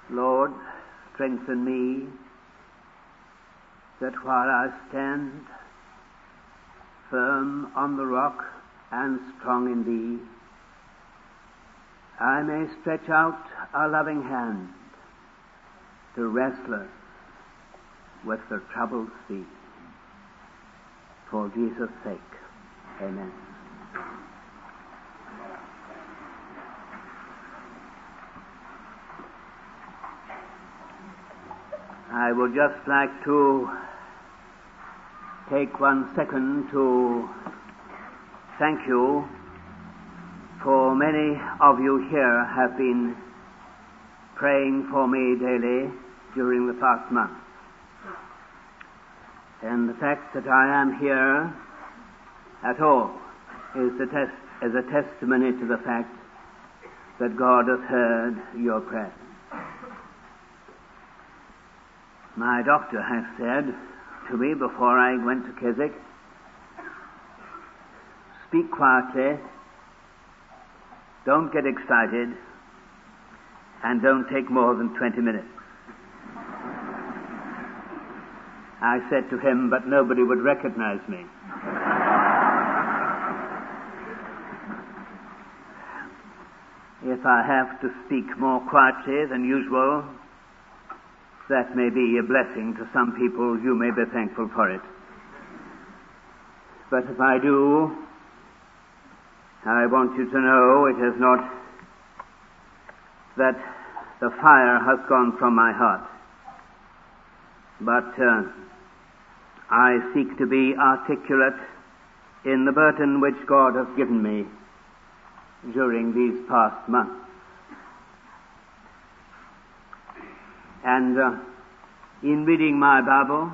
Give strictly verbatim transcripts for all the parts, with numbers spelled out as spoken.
Lord, strengthen me, that while I stand firm on the rock and strong in Thee, I may stretch out a loving hand to wrestlers with the troubled sea. For Jesus' sake, amen. I would just like to take one second to thank you, for many of you here have been praying for me daily during the past month. And the fact that I am here at all is a, test, is a testimony to the fact that God has heard your prayers. My doctor has said to me before I went to Keswick, speak quietly, don't get excited, and don't take more than twenty minutes. I said to him, but nobody would recognize me. If I have to speak more quietly than usual, that may be a blessing to some people. You may be thankful for it. But if I do, I want you to know it is not that the fire has gone from my heart, but uh, I seek to be articulate in the burden which God has given me during these past months. And uh, in reading my Bible,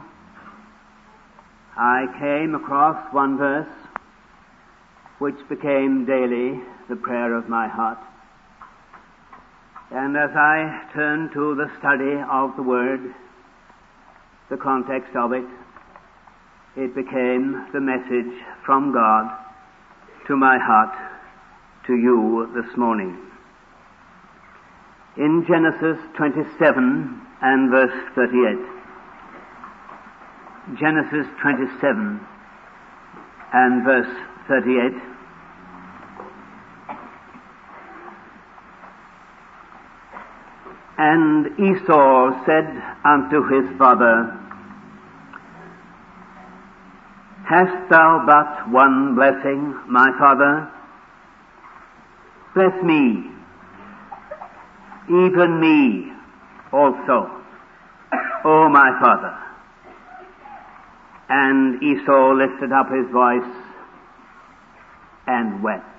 I came across one verse which became daily the prayer of my heart. And as I turned to the study of the Word, the context of it, it became the message from God to my heart, to you this morning. In Genesis twenty-seven and verse thirty-eight. Genesis twenty-seven and verse thirty-eight. And Esau said unto his father, Hast thou but one blessing, my father? Bless me, even me also, O my father. And Esau lifted up his voice and wept.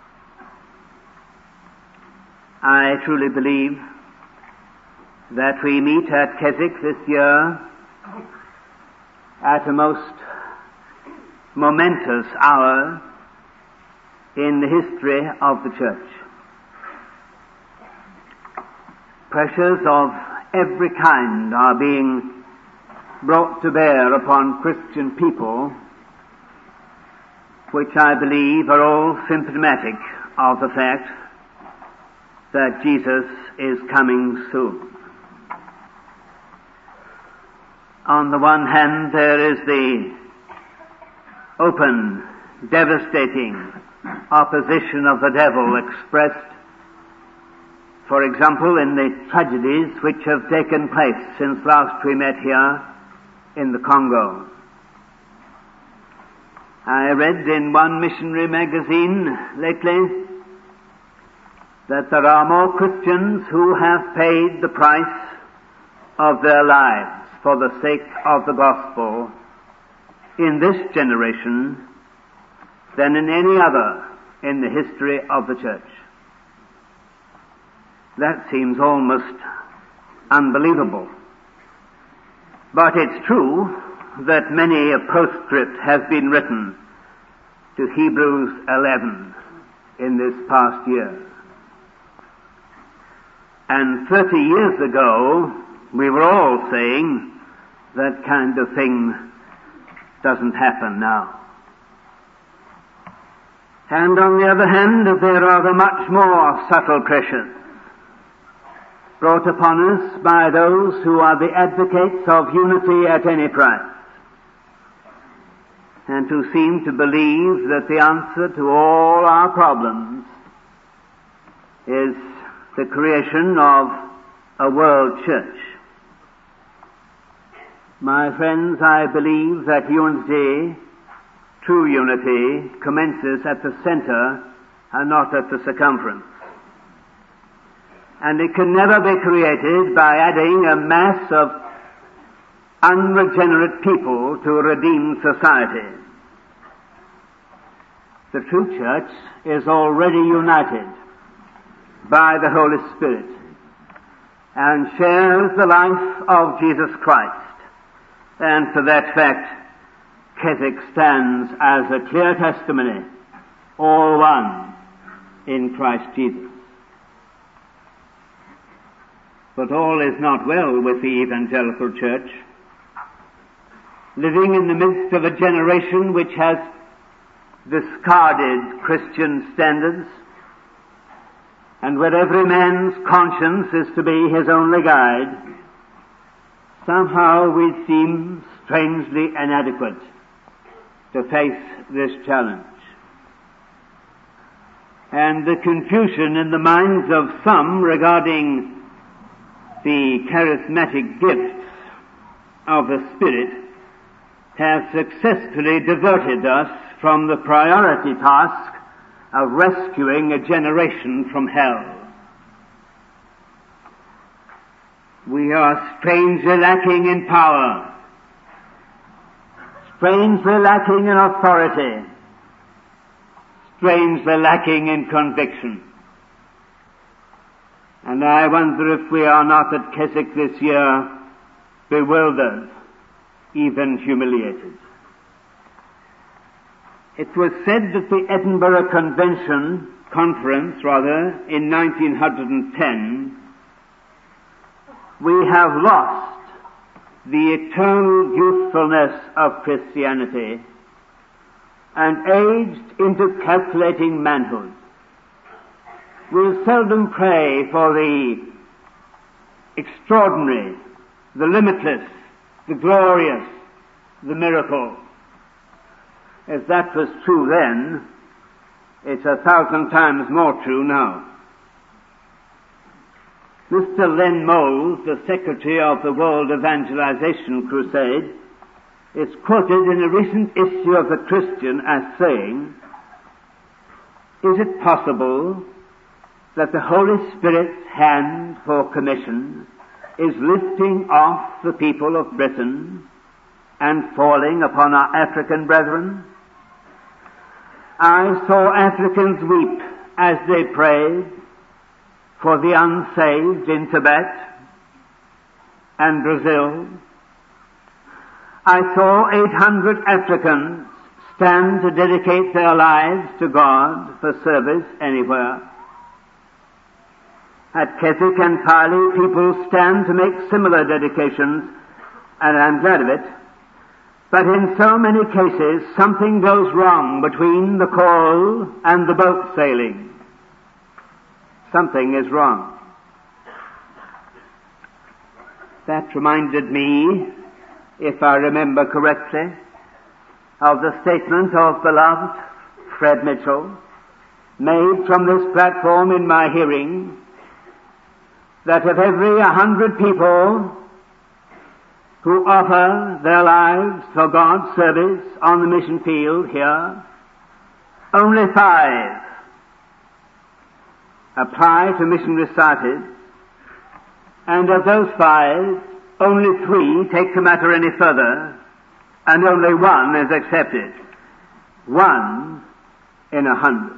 I truly believe that we meet at Keswick this year at a most momentous hour in the history of the church. Pressures of every kind are being brought to bear upon Christian people, which I believe are all symptomatic of the fact that Jesus is coming soon. On the one hand, there is the open, devastating opposition of the devil expressed, for example, in the tragedies which have taken place since last we met here in the Congo. I read in one missionary magazine lately that there are more Christians who have paid the price of their lives for the sake of the gospel in this generation than in any other in the history of the church. That seems almost unbelievable. But it's true that many a postscript has been written to Hebrews eleven in this past year. And thirty years ago, we were all saying that kind of thing doesn't happen now. And on the other hand, there are the much more subtle pressures brought upon us by those who are the advocates of unity at any price, and who seem to believe that the answer to all our problems is the creation of a world church. My friends, I believe that unity, true unity, commences at the center and not at the circumference. And it can never be created by adding a mass of unregenerate people to a redeemed society. The true church is already united by the Holy Spirit and shares the life of Jesus Christ. And for that fact, Keswick stands as a clear testimony, all one in Christ Jesus. But all is not well with the evangelical church. Living in the midst of a generation which has discarded Christian standards, and where every man's conscience is to be his only guide, somehow we seem strangely inadequate to face this challenge. And the confusion in the minds of some regarding the charismatic gifts of the Spirit has successfully diverted us from the priority task of rescuing a generation from hell. We are strangely lacking in power, strangely lacking in authority, strangely lacking in conviction. And I wonder if we are not at Keswick this year bewildered, even humiliated. It was said that the Edinburgh Convention, Conference rather, in nineteen ten, we have lost the eternal youthfulness of Christianity and aged into calculating manhood. We seldom pray for the extraordinary, the limitless, the glorious, the miracle. If that was true then, it's a thousand times more true now. Mister Len Moles, the secretary of the World Evangelization Crusade, is quoted in a recent issue of The Christian as saying, "Is it possible that the Holy Spirit's hand for commission is lifting off the people of Britain and falling upon our African brethren? I saw Africans weep as they prayed for the unsaved in Tibet and Brazil. I saw eight hundred Africans stand to dedicate their lives to God for service anywhere. At Keswick and Farley, people stand to make similar dedications, and I'm glad of it. But in so many cases, something goes wrong between the call and the boat sailing. Something is wrong." That reminded me, if I remember correctly, of the statement of beloved Fred Mitchell, made from this platform in my hearing, that of every a hundred people who offer their lives for God's service on the mission field here, only five apply to missionary societies, and of those five, only three take the matter any further, and only one is accepted. One in a hundred.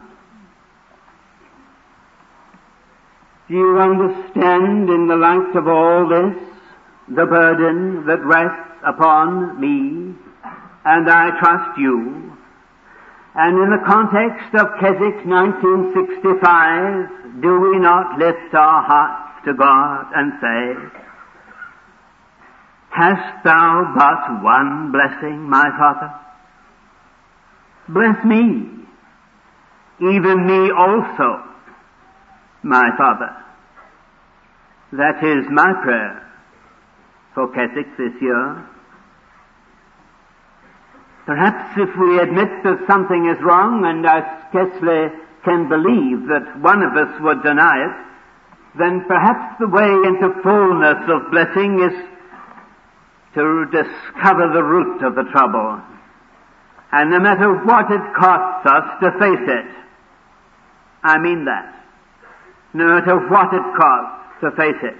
Do you understand, in the light of all this, the burden that rests upon me, and I trust you? And in the context of Keswick nineteen sixty-five, do we not lift our hearts to God and say, "Hast thou but one blessing, my Father? Bless me, even me also, my Father." That is my prayer for Keswick this year. Perhaps if we admit that something is wrong, and I scarcely can believe that one of us would deny it, then perhaps the way into fullness of blessing is to discover the root of the trouble. And no matter what it costs us to face it, I mean that. No matter what it costs to face it.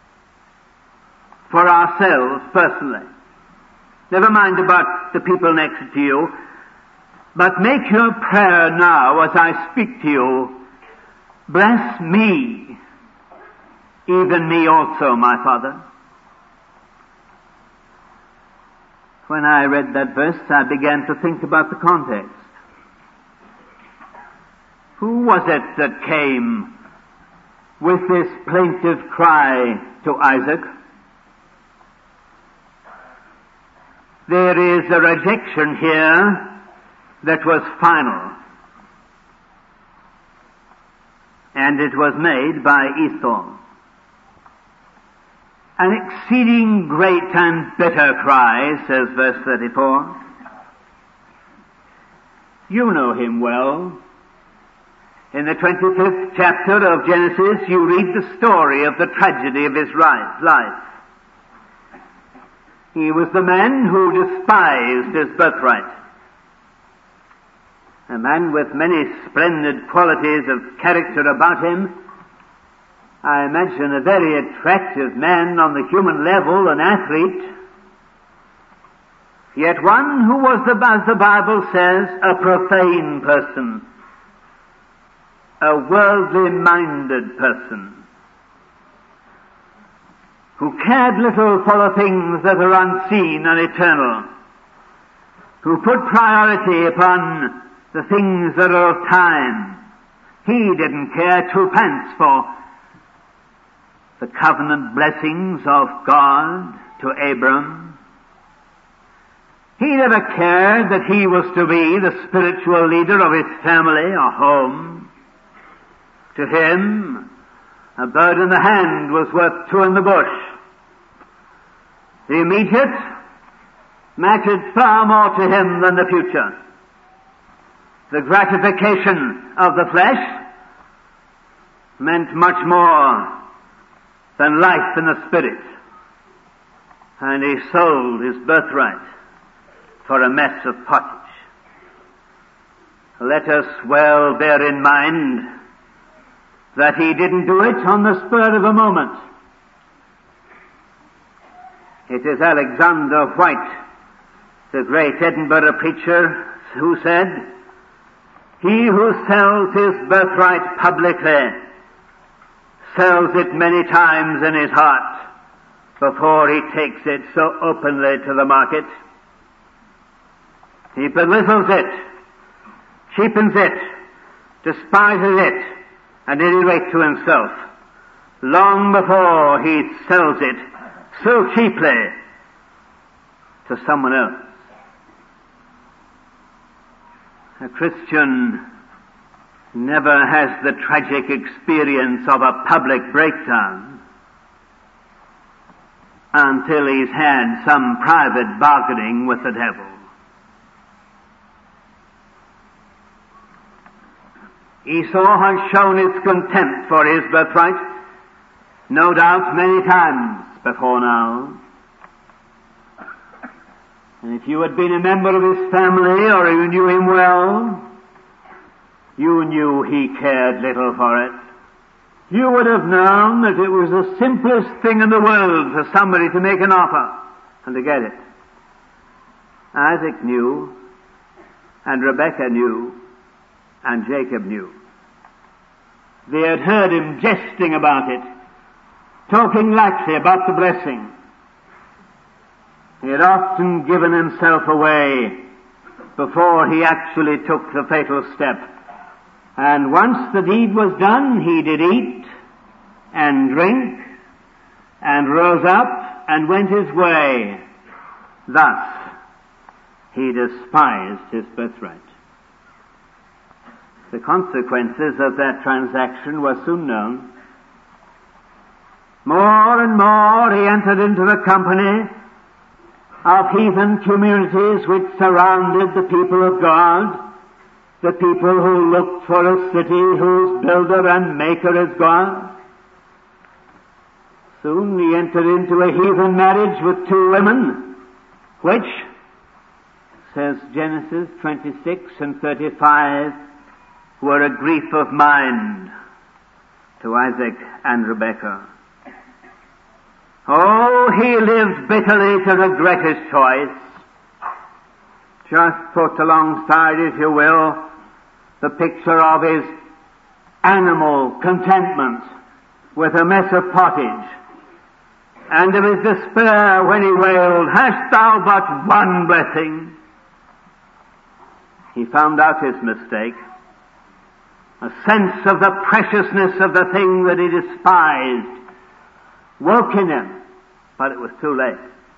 For ourselves, personally. Never mind about the people next to you, but make your prayer now as I speak to you. Bless me, even me also, my Father. When I read that verse, I began to think about the context. Who was it that came with this plaintive cry to Isaac? There is a rejection here that was final. And it was made by Esau. An exceeding great and bitter cry, says verse thirty-four. You know him well. In the twenty-fifth chapter of Genesis, you read the story of the tragedy of his life. He was the man who despised his birthright. A man with many splendid qualities of character about him. I imagine a very attractive man on the human level, an athlete. Yet one who was, as the Bible says, a profane person. A worldly-minded person. Who cared little for the things that are unseen and eternal. Who put priority upon the things that are of time. He didn't care twopence for the covenant blessings of God to Abram. He never cared that he was to be the spiritual leader of his family or home. To him, a bird in the hand was worth two in the bush. The immediate mattered far more to him than the future. The gratification of the flesh meant much more than life in the spirit. And he sold his birthright for a mess of pottage. Let us well bear in mind that he didn't do it on the spur of a moment. It is Alexander White, the great Edinburgh preacher, who said, "He who sells his birthright publicly sells it many times in his heart before he takes it so openly to the market. He belittles it, cheapens it, despises it, at any rate to himself, long before he sells it so cheaply to someone else." A Christian never has the tragic experience of a public breakdown until he's had some private bargaining with the devil. Esau has shown his contempt for his birthright, no doubt many times before now. And if you had been a member of his family or you knew him well, you knew he cared little for it. You would have known that it was the simplest thing in the world for somebody to make an offer and to get it. Isaac knew, and Rebekah knew, and Jacob knew. They had heard him jesting about it, talking lightly about the blessing. He had often given himself away before he actually took the fatal step. And once the deed was done, he did eat and drink and rose up and went his way. Thus, he despised his birthright. The consequences of that transaction were soon known. More and more he entered into the company of heathen communities which surrounded the people of God, the people who looked for a city whose builder and maker is God. Soon he entered into a heathen marriage with two women, which, says Genesis twenty-six and thirty-five, were a grief of mind to Isaac and Rebekah. Oh, he lived bitterly to regret his choice. Just put alongside, if you will, the picture of his animal contentment with a mess of pottage, and of his despair when he wailed, "Hast thou but one blessing?" He found out his mistake. A sense of the preciousness of the thing that he despised woke in him, but it was too late.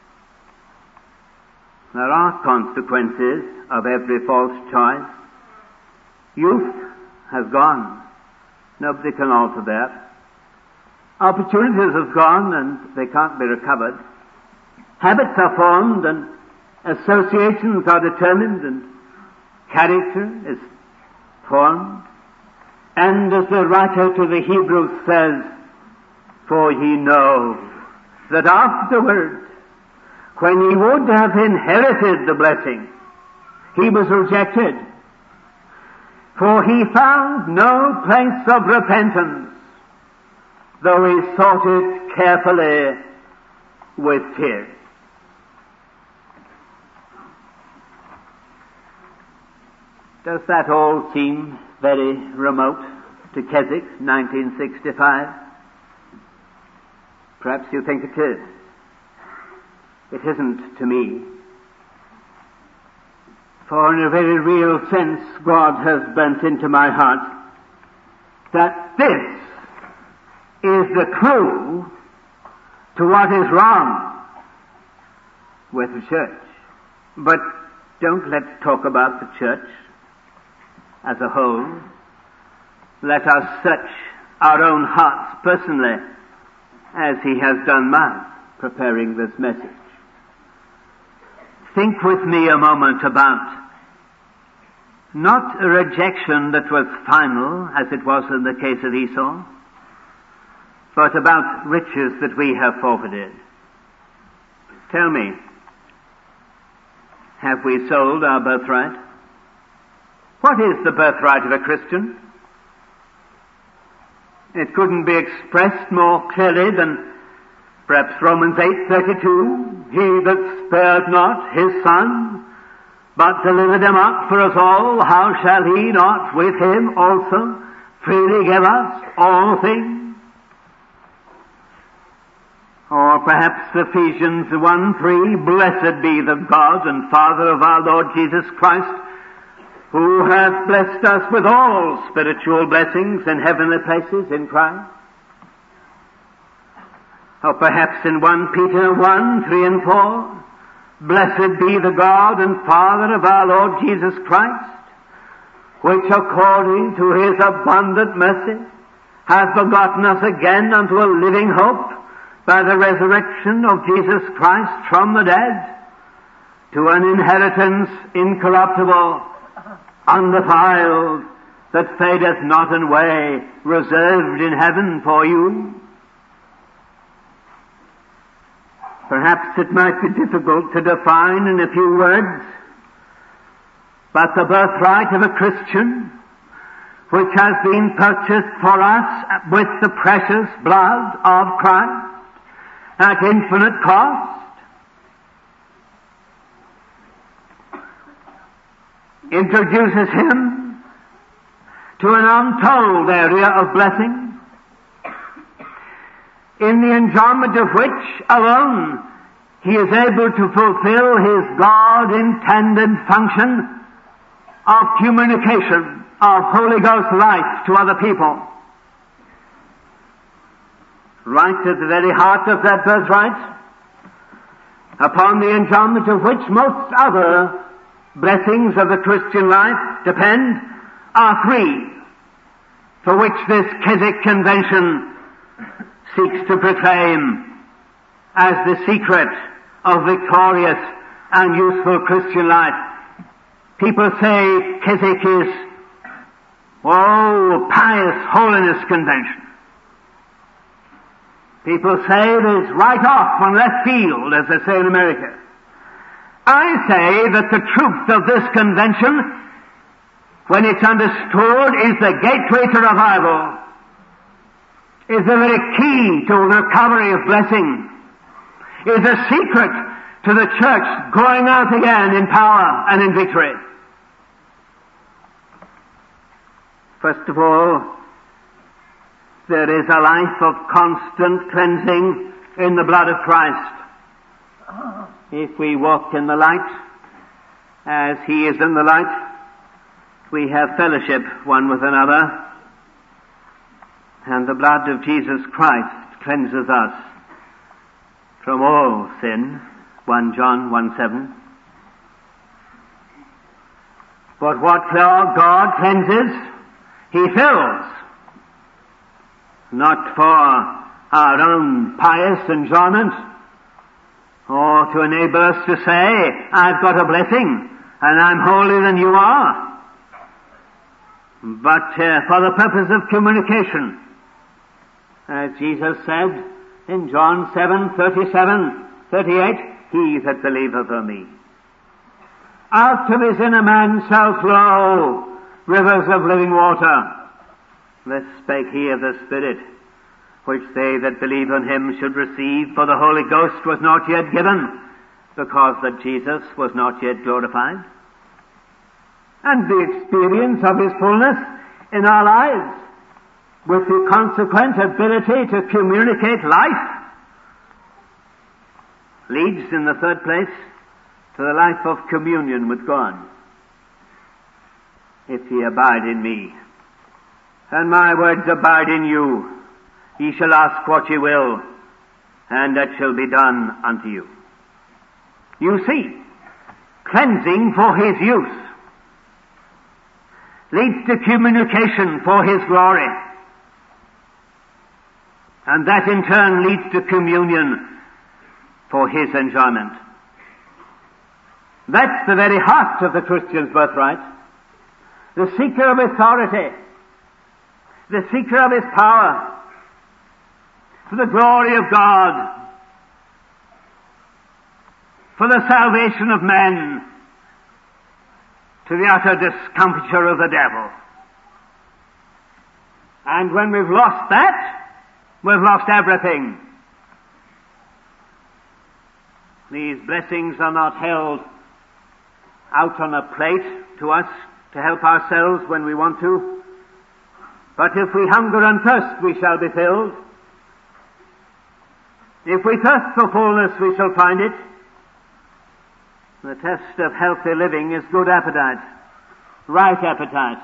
There are consequences of every false choice. Youth has gone. Nobody can alter that. Opportunities have gone and they can't be recovered. Habits are formed and associations are determined and character is formed. And as the writer to the Hebrews says, "For ye know that afterwards, when he would have inherited the blessing, he was rejected. For he found no place of repentance, though he sought it carefully with tears." Does that all seem very remote to Keswick, nineteen sixty-five? Perhaps you think it is. It isn't to me. For in a very real sense, God has bent into my heart that this is the clue to what is wrong with the church. But don't let's talk about the church as a whole. Let us search our own hearts personally, as he has done mine, preparing this message. Think with me a moment about not a rejection that was final, as it was in the case of Esau, but about riches that we have forfeited. Tell me, have we sold our birthright? What is the birthright of a Christian? It couldn't be expressed more clearly than perhaps Romans eight thirty-two. He that spared not his son, but delivered him up for us all, how shall he not with him also freely give us all things? Or perhaps Ephesians one three, "Blessed be the God and Father of our Lord Jesus Christ, who hath blessed us with all spiritual blessings in heavenly places in Christ." Or perhaps in First Peter one, three and four, "Blessed be the God and Father of our Lord Jesus Christ, which according to his abundant mercy hath begotten us again unto a living hope by the resurrection of Jesus Christ from the dead, to an inheritance incorruptible, undefiled, that fadeth not away, reserved in heaven for you." Perhaps it might be difficult to define in a few words, but the birthright of a Christian, which has been purchased for us with the precious blood of Christ at infinite cost, introduces him to an untold area of blessing, in the enjoyment of which alone he is able to fulfill his God-intended function of communication of Holy Ghost life to other people. Right at the very heart of that birthright, upon the enjoyment of which most other blessings of the Christian life depend, are three, for which this Keswick Convention seeks to proclaim as the secret of victorious and useful Christian life. People say Keswick is, oh, pious holiness convention. People say it is right off on left field, as they say in America. I say that the truth of this convention, when it's understood, is the gateway to revival, is the very key to the recovery of blessing, is the secret to the church going out again in power and in victory. First of all, there is a life of constant cleansing in the blood of Christ. If we walk in the light, as He is in the light, we have fellowship one with another, and the blood of Jesus Christ cleanses us from all sin. First John one seven. But what God cleanses, He fills, not for our own pious enjoyment, or to enable us to say, I've got a blessing, and I'm holier than you are, but uh, for the purpose of communication. As Jesus said in John seven thirty-seven, thirty-eight, he that believeth on me, out of his inner man shall flow rivers of living water. This spake he of the Spirit, which they that believe on him should receive, for the Holy Ghost was not yet given, because that Jesus was not yet glorified. And the experience of his fullness in our lives, with the consequent ability to communicate life, leads in the third place to the life of communion with God. If ye abide in me, and my words abide in you, ye shall ask what ye will, and that shall be done unto you. You see, cleansing for his use leads to communication for his glory, and that in turn leads to communion for his enjoyment. That's the very heart of the Christian's birthright. The seeker of authority, the seeker of his power, for the glory of God, for the salvation of men, to the utter discomfiture of the devil. And when we've lost that, we've lost everything. These blessings are not held out on a plate to us to help ourselves when we want to. But if we hunger and thirst, we shall be filled. If we thirst for fullness, we shall find it. The test of healthy living is good appetite, right appetite.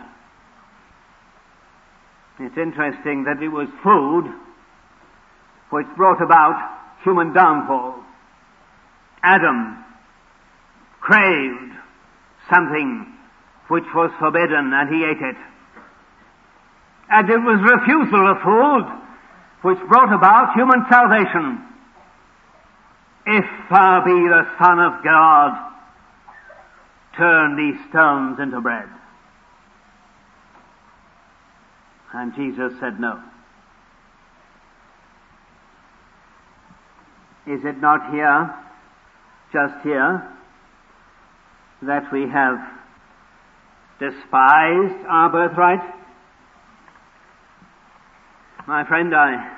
It's interesting that it was food which brought about human downfall. Adam craved something which was forbidden, and he ate it. And it was refusal of food which brought about human salvation. If thou be the Son of God, turn these stones into bread. And Jesus said no. Is it not here, just here, that we have despised our birthright? My friend, I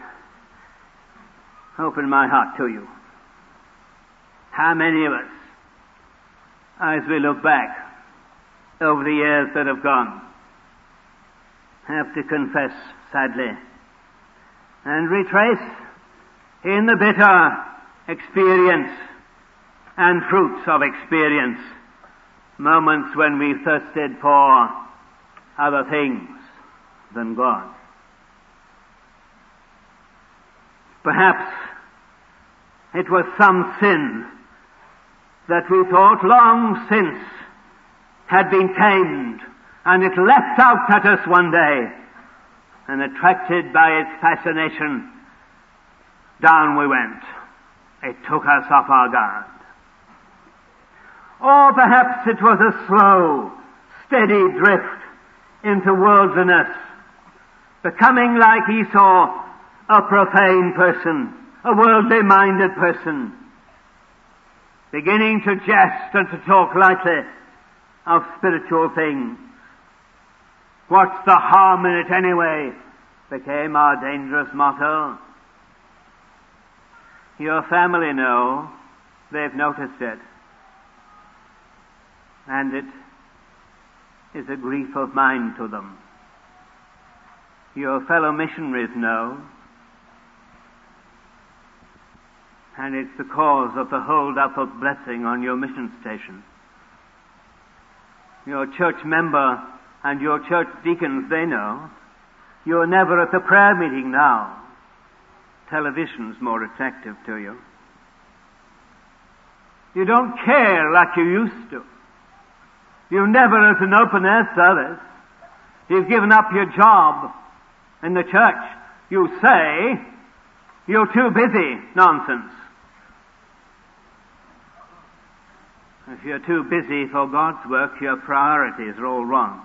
open my heart to you. How many of us, as we look back over the years that have gone, have to confess, sadly, and retrace in the bitter experience and fruits of experience moments when we thirsted for other things than God. Perhaps it was some sin that we thought long since had been tamed, and it leapt out at us one day, and attracted by its fascination, down we went. It took us off our guard. Or perhaps it was a slow, steady drift into worldliness, becoming like Esau, a profane person, a worldly-minded person, beginning to jest and to talk lightly of spiritual things. What's the harm in it anyway? Became our dangerous motto. Your family know, they've noticed it, and it is a grief of mine to them. Your fellow missionaries know, and it's the cause of the hold-up of blessing on your mission station. Your church member and your church deacons, they know. You're never at the prayer meeting now. Television's more attractive to you. You don't care like you used to. You're never at an open-air service. You've given up your job in the church. You say, you're too busy. Nonsense. If you're too busy for God's work, your priorities are all wrong.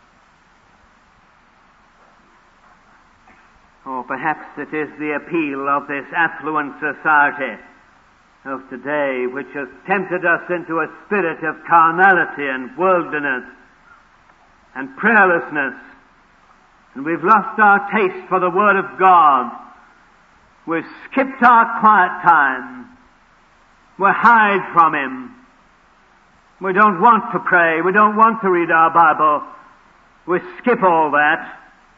Or perhaps it is the appeal of this affluent society of today which has tempted us into a spirit of carnality and worldliness and prayerlessness. And we've lost our taste for the Word of God. We've skipped our quiet time. We hide from Him. We don't want to pray. We don't want to read our Bible. We skip all that.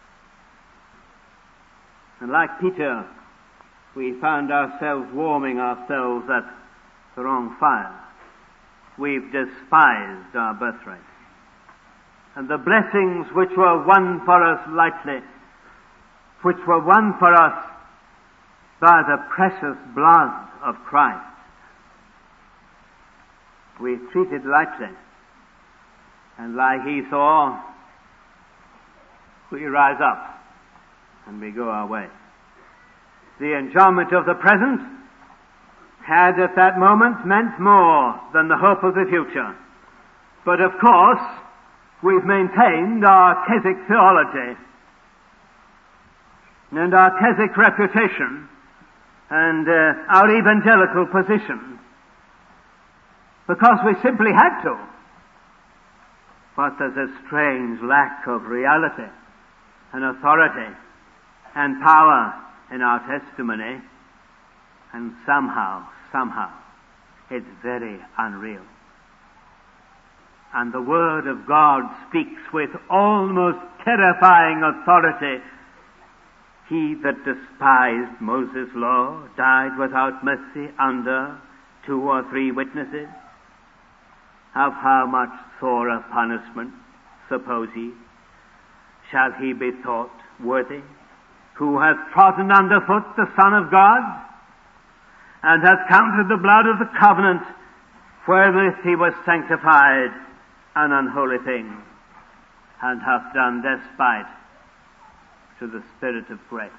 And like Peter, we found ourselves warming ourselves at the wrong fire. We've despised our birthright. And the blessings which were won for us lightly, which were won for us by the precious blood of Christ, we treated lightly. And like Esau, we rise up and we go our way. The enjoyment of the present had at that moment meant more than the hope of the future. But of course, we've maintained our Keswick theology and our Keswick reputation and uh, our evangelical position because we simply had to. But there's a strange lack of reality and authority and power in our testimony, and somehow, somehow, it's very unreal. And the Word of God speaks with almost terrifying authority. He that despised Moses' law died without mercy under two or three witnesses. Of how much sorer punishment, suppose ye, shall he be thought worthy, who hath trodden under foot the Son of God, and hath counted the blood of the covenant wherewith he was sanctified an unholy thing, and hath done despite to the Spirit of grace.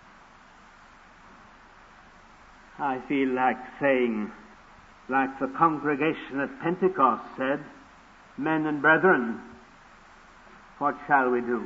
I feel like saying, like the congregation at Pentecost said, men and brethren, what shall we do?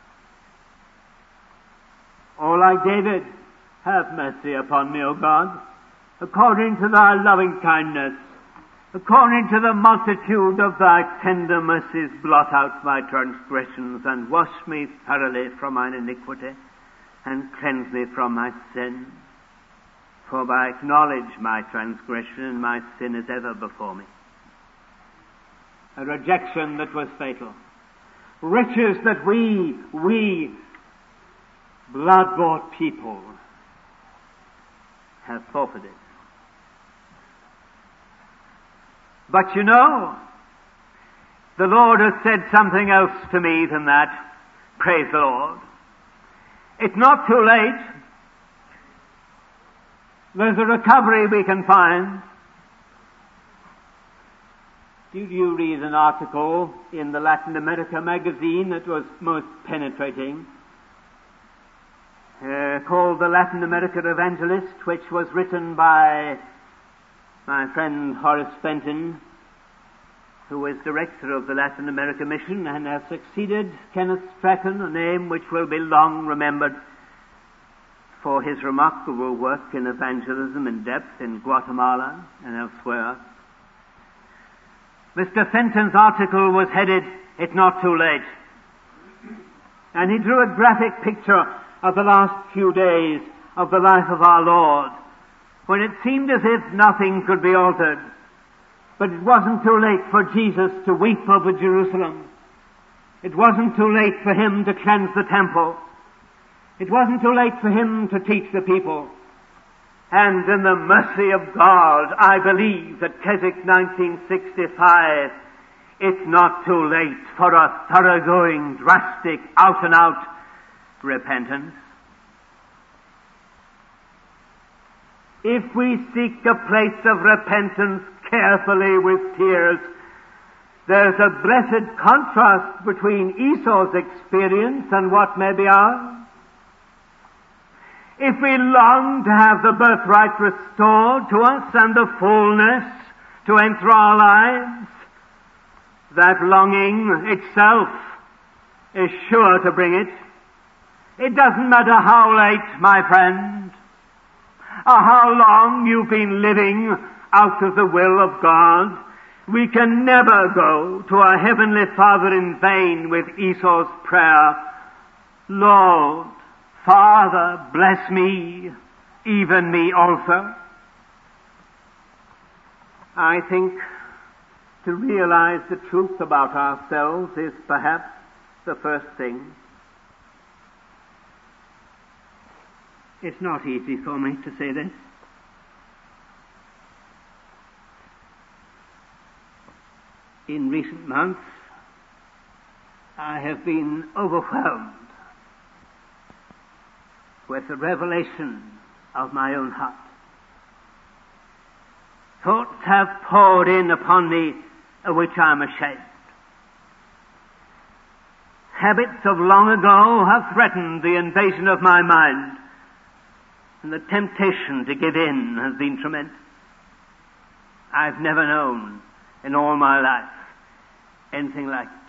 O like David, have mercy upon me, O God, according to thy loving kindness, according to the multitude of thy tender mercies, blot out my transgressions, and wash me thoroughly from mine iniquity, and cleanse me from my sin. For I acknowledge my transgression, and my sin is ever before me. A rejection that was fatal. Riches that we, we, blood-bought people have forfeited. But you know, the Lord has said something else to me than that. Praise the Lord. It's not too late. There's a recovery we can find. Did you read an article in the Latin America magazine that was most penetrating? uh, called The Latin America Evangelist, which was written by my friend Horace Fenton, who is director of the Latin America Mission and has succeeded Kenneth Strachan, a name which will be long remembered for his remarkable work in evangelism in depth in Guatemala and elsewhere. Mister Fenton's article was headed, "It's Not Too Late." And he drew a graphic picture of the last few days of the life of our Lord, when it seemed as if nothing could be altered. But it wasn't too late for Jesus to weep over Jerusalem. It wasn't too late for him to cleanse the temple. It wasn't too late for him to teach the people. And in the mercy of God, I believe that Keswick nineteen sixty-five, it's not too late for a thoroughgoing, drastic, out-and-out repentance. If we seek a place of repentance carefully with tears, there's a blessed contrast between Esau's experience and what may be ours. If we long to have the birthright restored to us and the fullness to enter our lives, that longing itself is sure to bring it. It doesn't matter how late, my friend, or how long you've been living out of the will of God. We can never go to our Heavenly Father in vain with Esau's prayer, "Lord, Father, bless me, even me also." I think to realize the truth about ourselves is perhaps the first thing. It's not easy for me to say this. In recent months, I have been overwhelmed with the revelation of my own heart. Thoughts have poured in upon me of which I am ashamed. Habits of long ago have threatened the invasion of my mind, and the temptation to give in has been tremendous. I've never known in all my life anything like it.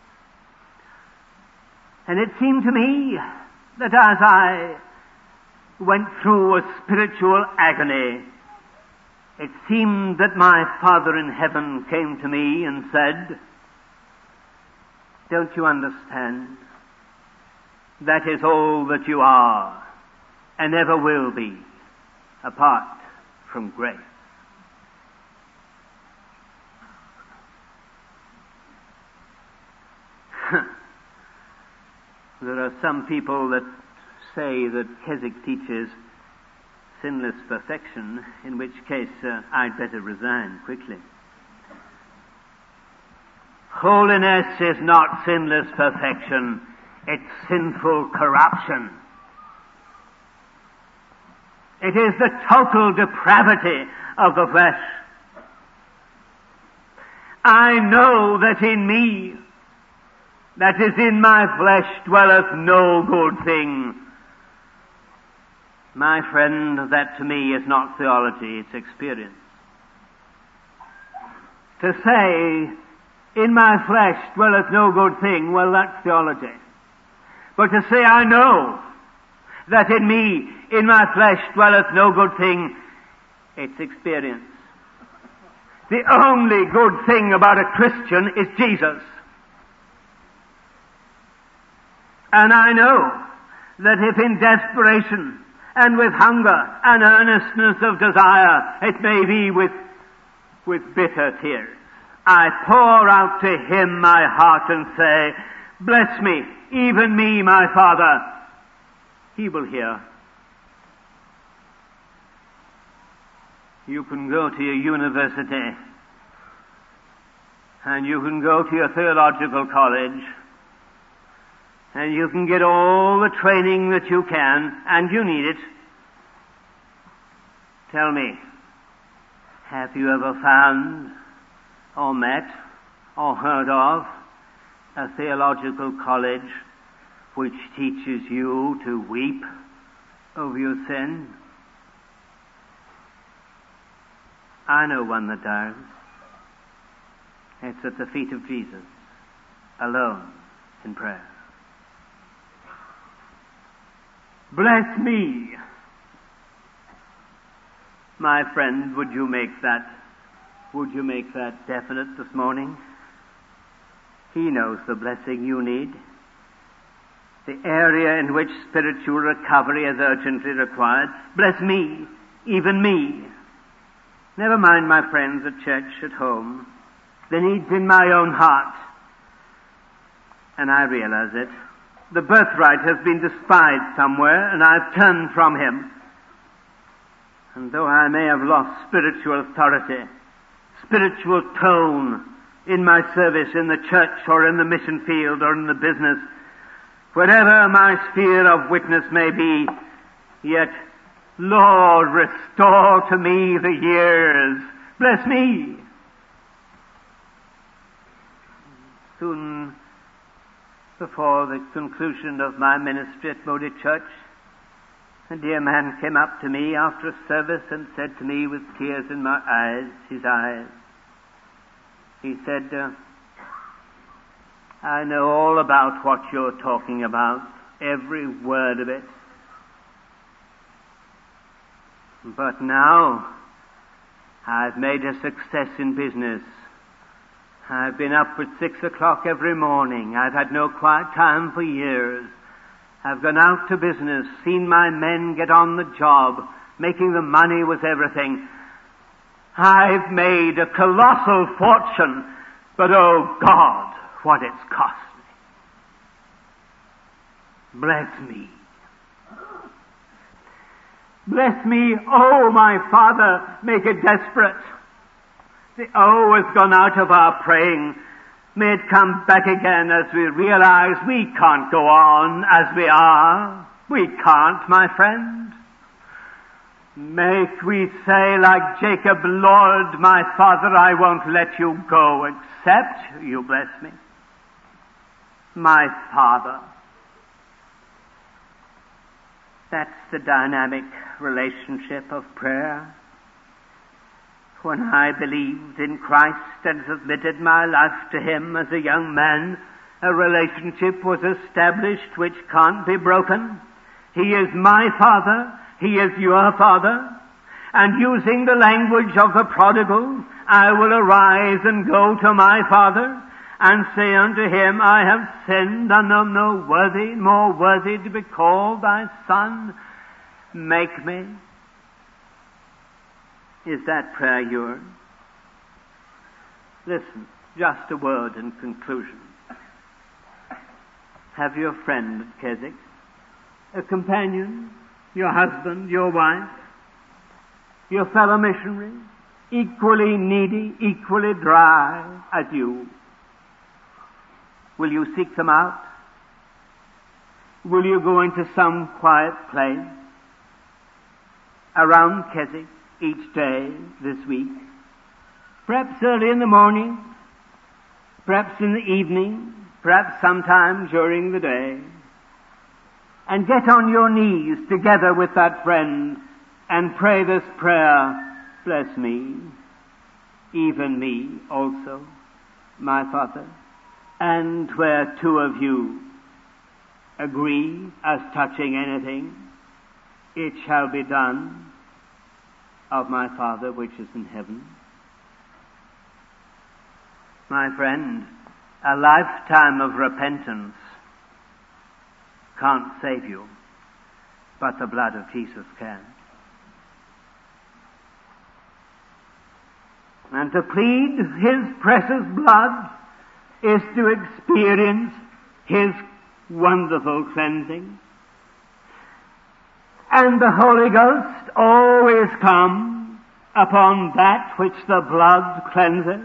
And it seemed to me that as I went through a spiritual agony, it seemed that my Father in heaven came to me and said, "Don't you understand? That is all that you are and ever will be apart from grace." There are some people that say that Keswick teaches sinless perfection, in which case uh, I'd better resign quickly. Holiness is not sinless perfection, it's sinful corruption. It is the total depravity of the flesh. I know that in me, that is in my flesh, dwelleth no good thing. My friend, that to me is not theology, it's experience. To say, in my flesh dwelleth no good thing, well, that's theology. But to say, I know that in me, in my flesh dwelleth no good thing, it's experience. The only good thing about a Christian is Jesus. And I know that if in desperation and with hunger and earnestness of desire, it may be with, with bitter tears, I pour out to Him my heart and say, "Bless me, even me, my Father," He will hear. You can go to your university, and you can go to your theological college, and you can get all the training that you can, and you need it. Tell me, have you ever found, or met, or heard of a theological college which teaches you to weep over your sin. I know one that does. It's at the feet of Jesus, alone in prayer. Bless me. My friend, would you make that, would you make that definite this morning? He knows the blessing you need. The area in which spiritual recovery is urgently required. Bless me, even me. Never mind my friends at church, at home. The needs in my own heart. And I realize it. The birthright has been despised somewhere, and I've turned from him. And though I may have lost spiritual authority, spiritual tone in my service in the church or in the mission field or in the business, whatever my sphere of witness may be, yet, Lord, restore to me the years. Bless me. Soon before the conclusion of my ministry at Moody Church, a dear man came up to me after a service and said to me with tears in my eyes, his eyes, he said, uh, I know all about what you're talking about, every word of it. But now, I've made a success in business. I've been up at six o'clock every morning. I've had no quiet time for years. I've gone out to business, seen my men get on the job. Making the money was everything. I've made a colossal fortune, but oh God, what it's cost me. Bless me. Bless me, oh my Father, make it desperate. The oh has gone out of our praying. May it come back again as we realize we can't go on as we are. We can't, my friend. May we say like Jacob, Lord, my Father, I won't let you go except you bless me. My Father. That's the dynamic relationship of prayer. When I believed in Christ and submitted my life to Him as a young man, a relationship was established which can't be broken. He is my Father, He is your Father, and using the language of the prodigal, I will arise and go to my Father and say unto Him, I have sinned and am no worthy, more worthy to be called thy Son. Make me. Is that prayer yours? Listen, just a word in conclusion. Have you a friend at Keswick? A companion? Your husband? Your wife? Your fellow missionary? Equally needy, equally dry as you? Will you seek them out? Will you go into some quiet place around Keswick each day this week? Perhaps early in the morning, perhaps in the evening, perhaps sometime during the day, and get on your knees together with that friend and pray this prayer, bless me, even me also, my Father. And where two of you agree as touching anything, it shall be done of my Father which is in heaven. My friend, a lifetime of repentance can't save you, but the blood of Jesus can. And to plead His precious blood is to experience His wonderful cleansing. And the Holy Ghost always comes upon that which the blood cleanses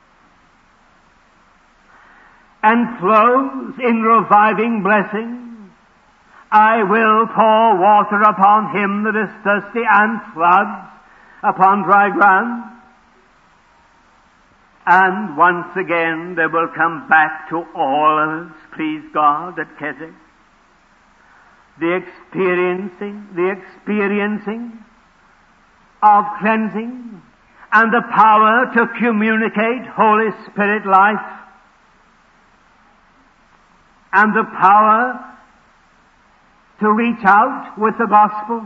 and flows in reviving blessings. I will pour water upon him that is thirsty and floods upon dry ground. And once again they will come back to all of us, please God, at Keswick. the experiencing, the experiencing of cleansing, and the power to communicate Holy Spirit life, and the power to reach out with the gospel,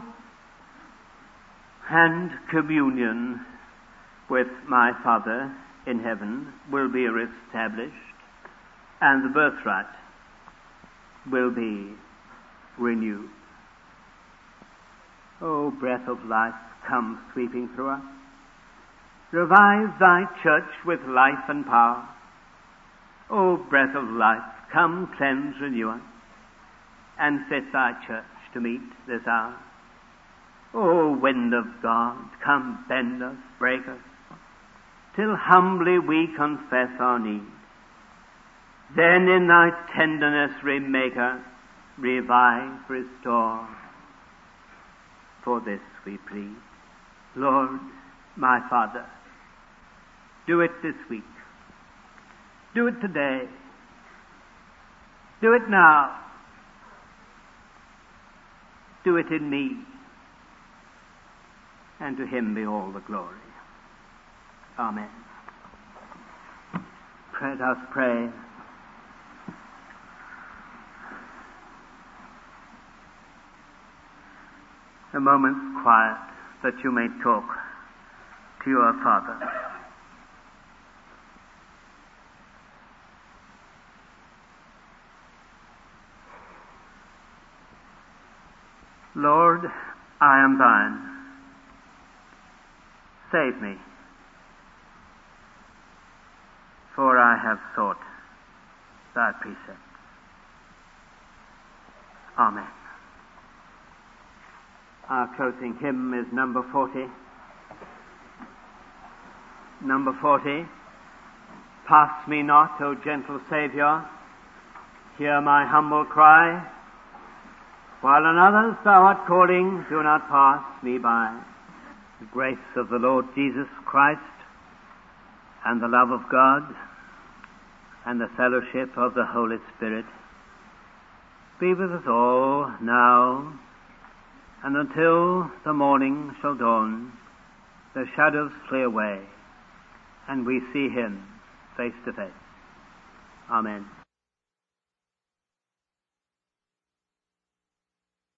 and communion with my Father in heaven will be reestablished, and the birthright will be renewed. O breath of life, come sweeping through us. Revive thy church with life and power. O breath of life, come cleanse, renew us, and set thy church to meet this hour. O wind of God, come bend us, break us, till humbly we confess our need. Then in thy tenderness remake us, revive, restore. For this we plead. Lord, my Father, do it this week. Do it today. Do it now. Do it in me. And to him be all the glory. Amen. Let us pray. A moment's quiet that you may talk to your Father. Lord, I am thine. Save me, for I have sought thy precepts. Amen. Our closing hymn is number forty. Number forty. Pass me not, O gentle Saviour, hear my humble cry. While on others thou art calling, do not pass me by. The grace of the Lord Jesus Christ, and the love of God, and the fellowship of the Holy Spirit be with us all now, and until the morning shall dawn, the shadows flee away, and we see him face to face. Amen.